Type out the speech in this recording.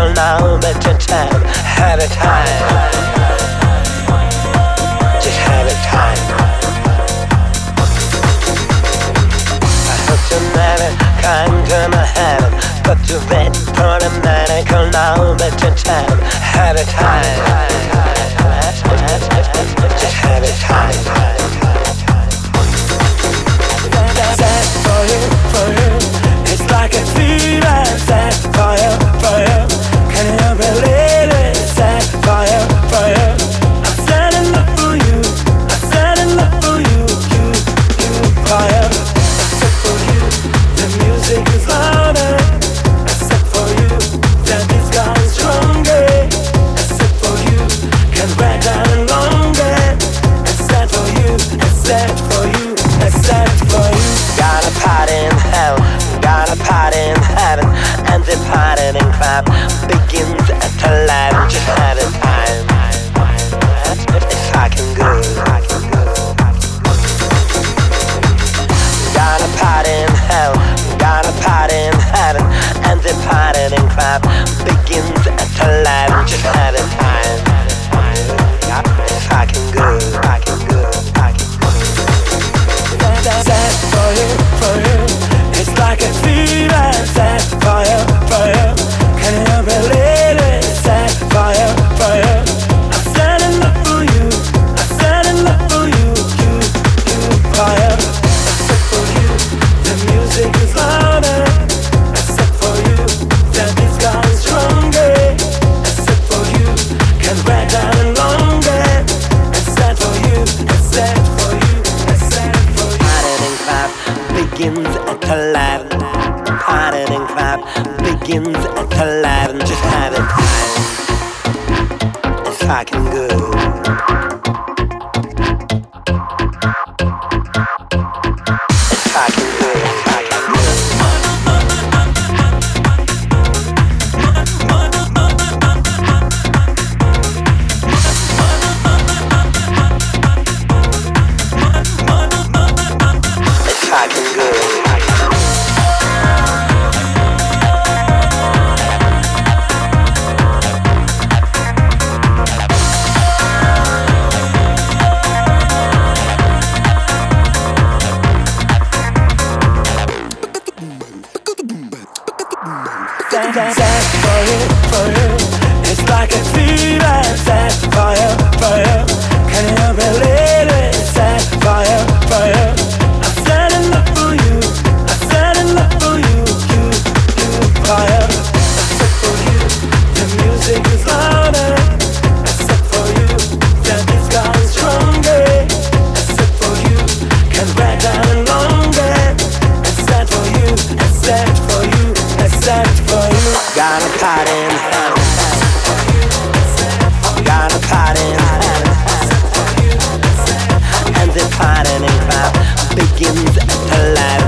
call now, better time, have a time. Just have a time. I hope you never come to my heaven, but you wait for the medical now, better time, have a time. Just have a time. Sad for you, it's like a fever. Sad for you, can you believe it? Sad for you, I'm sad in love for you, I'm sad in love for you, fire. I'm sad for you, the music is louder. I'm sad for you, that this guy is stronger. I'm sad for you, can ride down longer. I'm sad for you, I'm sad for you, I'm sad for you. Got a party in hell, got a party in heaven, and the partying club begins at 11. Just have a time. It's fucking good. Got a party in hell, got a party in heaven, and the partying club begins at 11. Just have a time. It's fucking good. Sad for you, it's like a fever. Sad for you, can you believe it? Sad for you, I'm sad in love for you, I'm sad in love for you, fire. I'm sad for you, the music is louder. I'm sad for you, that this guy is stronger. I'm sad for you, can ride down longer. I'm sad for you, I'm sad for you, I'm sad for you. Partying club begins at 11. Partying club begins at 11. Just have a time. It's fucking good. It's fucking good. It's fucking good. Sad for you, it's like a fever. Sad for you, can you believe it? Sad for you, I'm sad in love for you, I'm sad in love for you, fire. I'm sad for you, the music is louder. I'm sad for you, that this guy is stronger. I'm sad for you, can ride down longer. I'm sad for you, I'm sad for you, I'm sad for you. Got a party in hell, got a party in hell, and the partying club begins at 11.